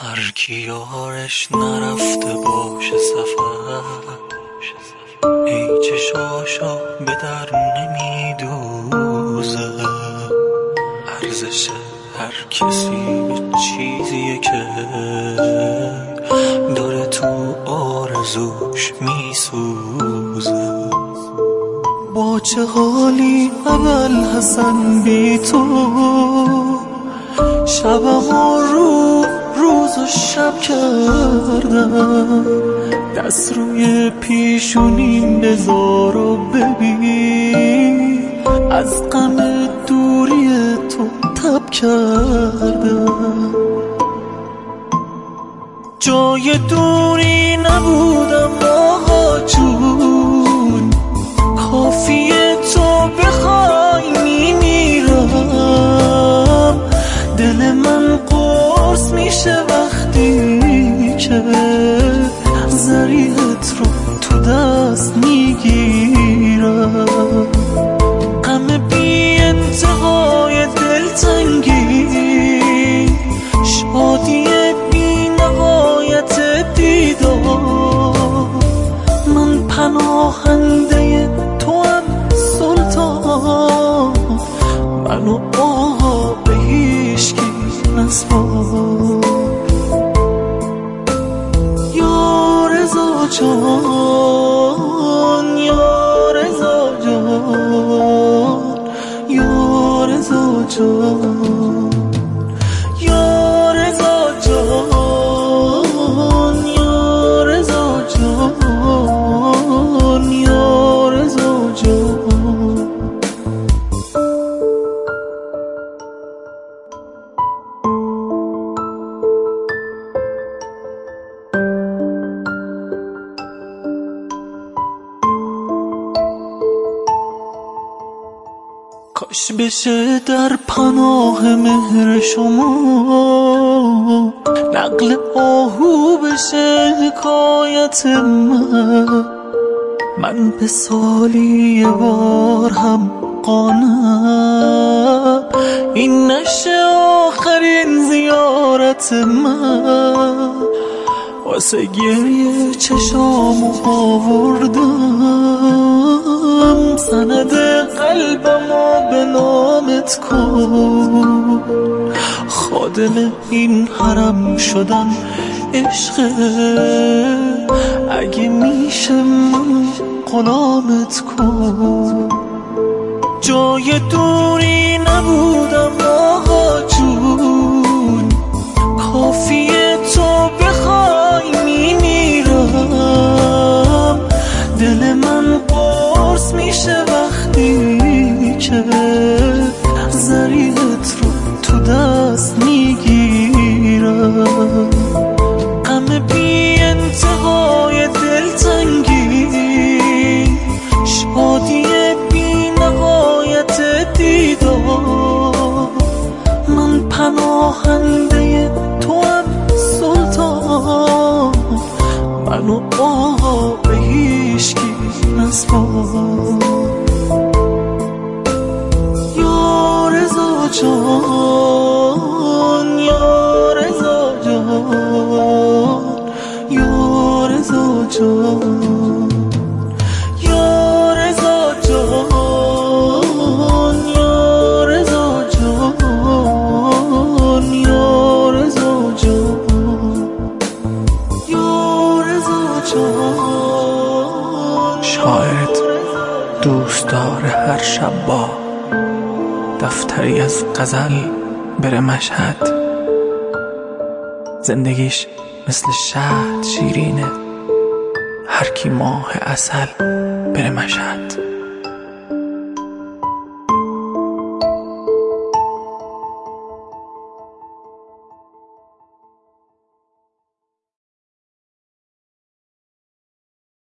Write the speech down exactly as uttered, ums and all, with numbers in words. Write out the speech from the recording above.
هر کی یارش نرفته باشه سفر، ای چشاشو به در نمیدوزه. ارزش هر کسی به چیزیه که داره تو آرزوش میسوزه. با چه حالی اول حسن بی تو، شبم و رو روز و شب کردم. دست روی پیشونیم بذار و ببین، از غم دوری تو تب کردم. جای دوری نبودم آقا جون، کافیه تو بخوای میمیرم. دل من قرص میشه وقتی که زریحت رو تو دست میگیرم. غم بی انتهای دلتنگی، شادی بی نهایت دیدار. من پناهنده تو هم سلطان، منو آقا به هیچکی نسپار. یا رضا جان، یا رضا جان، یا رضا جان، یا رضا جان، یا رضا جان، یا رضا جان. کاش بشه در پناه مهر شما نقل آهو بشه حکایت من. من به سالی یه بار هم قانم، این نشه آخرین زیارت من. واسه گریه چشامو آوردم، سند قلبمو به نامت کن. خادم این حرم شدن عشقه، اگه میشه من غلامت کن. جای دوری نبودم آقا جون، کافیه تو بخوای میمیرم. دل من قرص میشه وقتی که زریحت رو تو دست میگیرم. غم بی انتهای دلتنگی، شادی بی نهایت دیدار. من پناهنده تو هم سلطان، منو آقا به هیچکی نسپار. یا رضا جان، یا رضا جان، یا رضا جان، یا رضا جان، یا رضا جان، یا رضا جان، یا رضا جان. شاید دوست داره هر شب با دفتری از غزل بره مشهد. زندگیش مثل شهد شیرینه، هر کی ماه عسل بره مشهد.